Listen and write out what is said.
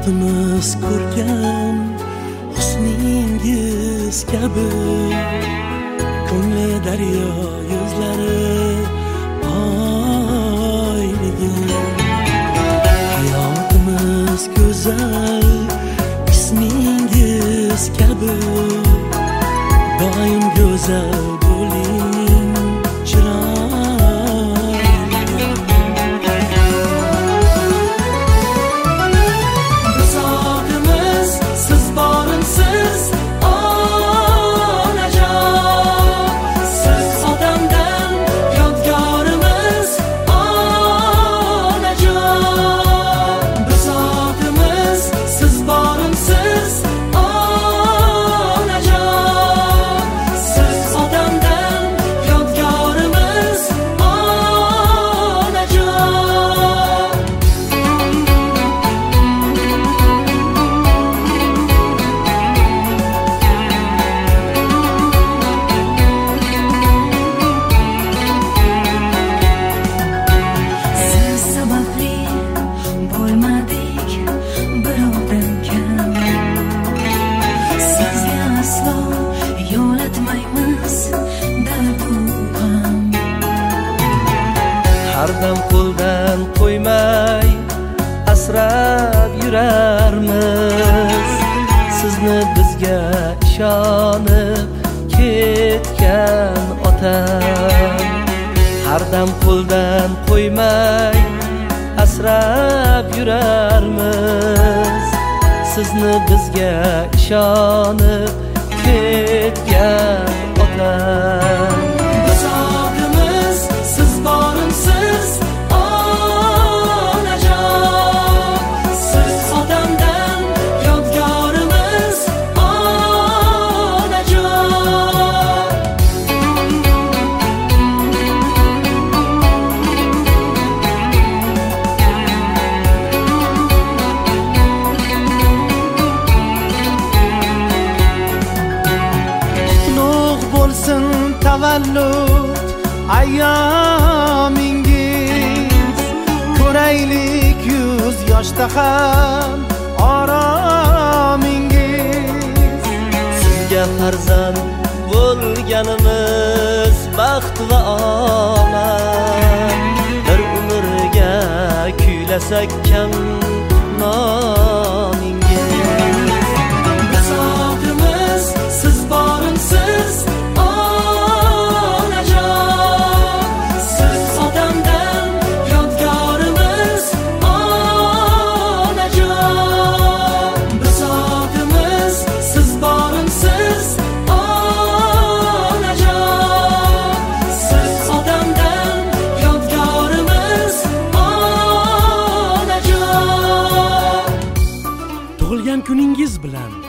Hayotimiz ko'rkam husningiz kabi, ko'ngli daryo yuzlari oyligim. Hayotimiz go'zal ismingiz kabi, doim go'zal bo'ling chiroyli. Bisotimiz siz borimsiz onajon, siz odamdan yodgorimiz onajon. Bisotimiz siz borimsiz onajon, siz odamdan yodgorimiz onajon. Siz sababli bo'lmadik birovdan kam, sizga aslo yo'latmaymiz dardu g'am. Har dam qo'ldan qo'ymay asrab yurarmiz, sizni bizga ishonib ketgan otam. Har dam qo'ldan qo'ymay asrab yurarmiz, sizni bizga ishonib ketgan otam. Bisotimiz siz borimsiz onajon, siz odamdan yodgorimiz onajon. Qutlug' bo'lsin tavallud ayyomingiz, ko'raylik yuz yoshda ham oromingiz. Sizga farzand bo'lganimiz baxt va omad, bir umrga kuylasak kam nomingiz. Bisotimiz siz borimsiz onajon, siz odamdan yodgorimiz onajon. Bisotimiz siz borimsiz onajon, siz odamdan yodgorimiz onajon. Tug'ilgan kuningiz bilan